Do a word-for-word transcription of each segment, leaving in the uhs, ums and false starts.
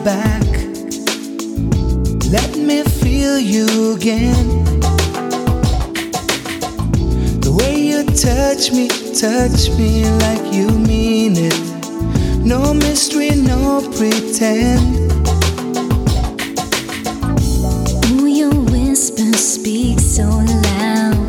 back. Let me feel you again. The way you touch me, touch me like you mean it. No mystery, no pretend. Ooh, your whisper speaks so loud,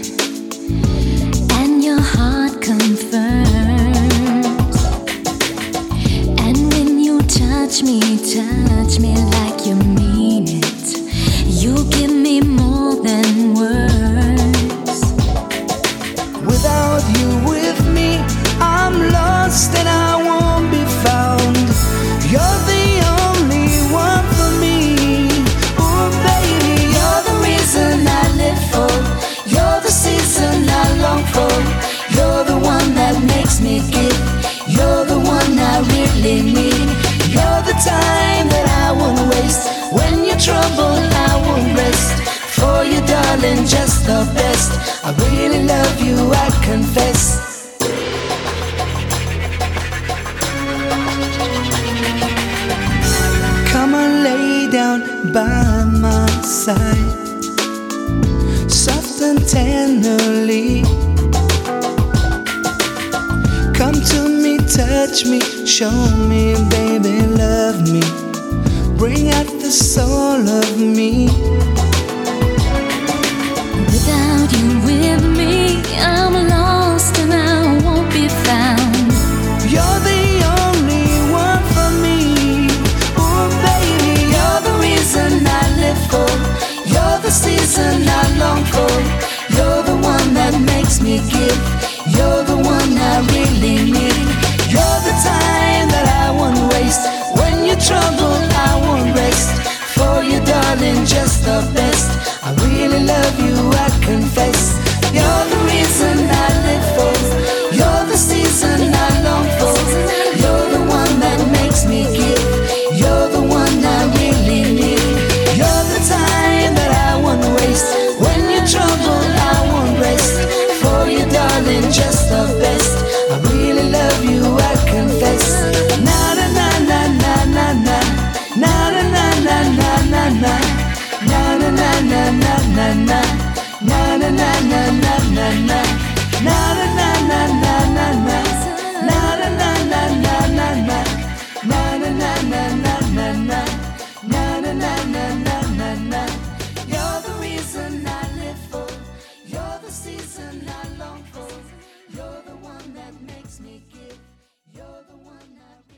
and your heart confirms. And when you touch me, touch me like you mean it, you give me more than words. Without you with me, I'm lost and I won't be found. You're the only one for me. Oh baby, You're the reason I live for. You're the season I long for. You're the one that makes me give. You're the one I really need. You're the time that I won't waste. When you're troubled, I won't rest. For you, darling, just the best. I really love you, I confess. come and lay down by my side, soft and tenderly. Come to me, touch me, show me, baby, love me. Bring out the soul of me. Without you with me, I'm lost and I won't be found. You're the only one for me. Oh baby, You're the reason I live for. You're the season I long for. You're the one that makes me give. You're the one I really need. You're the time that I won't waste. When you're troubled, I won't rest. For you, darling, just the best. I really love you, I confess. You're the reason I live for. You're the season I long for. You're the one that makes me give. You're the one I really need. You're the time that I won't waste. When you're troubled, I won't rest. For you, darling, just the best. I really love you, I confess. Na na na na na na na. Na na na na na na na. Na na na na na na na. Na na na na na na na. Na na na na na na na. Na na na na na na na. Na na na na na na na. Na na na na na na na. You're the reason I live for. You're the season I long for. You're the one that makes me give. You're the one I